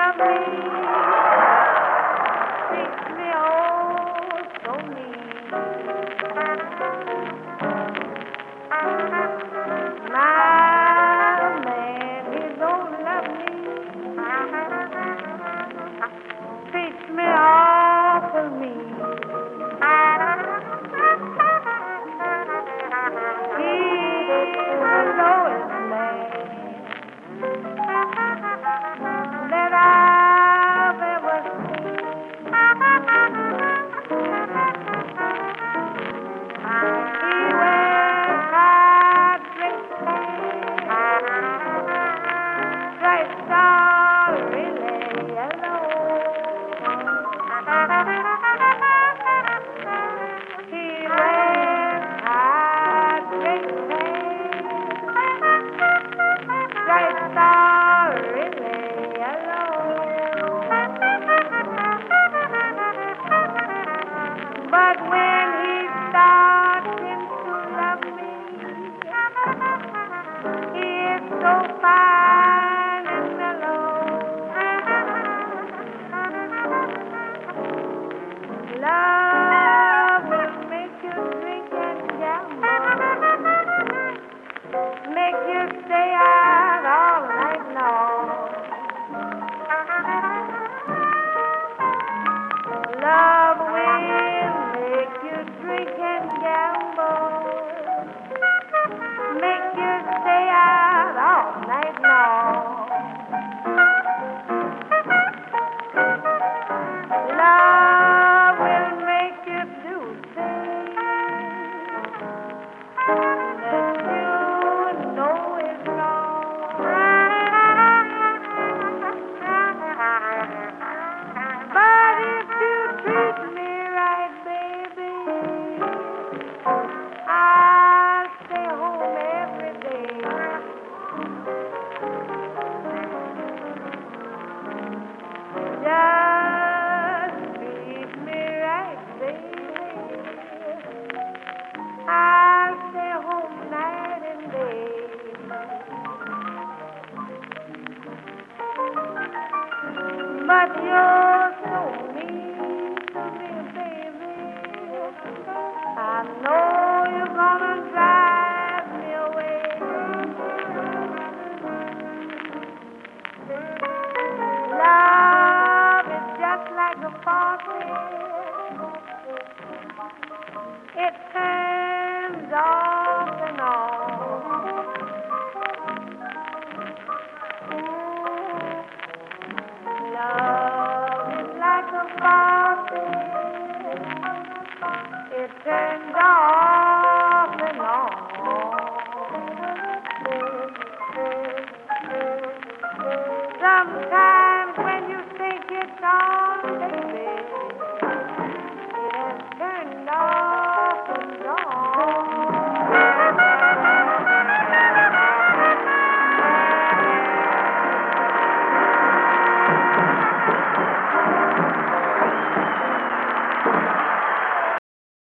love me, treats me oh so mean. My man, he don't love me, treats me awful mean. He's the lowest man that I've ever seen. He wears hard dress pants, stripes are really yellow. He wears hard dress pants, stripes are really yellow. But when he starts to love me, he is so fine and mellow. Love will make you drink and gamble, make you stay out all night long. Love will make you drink and gamble, make you stay out all night long. Love will make you do things that you know is wrong. But if you treat me right, baby, I'll stay home every day. Just treat me right, baby. I'll stay home night and day. But you're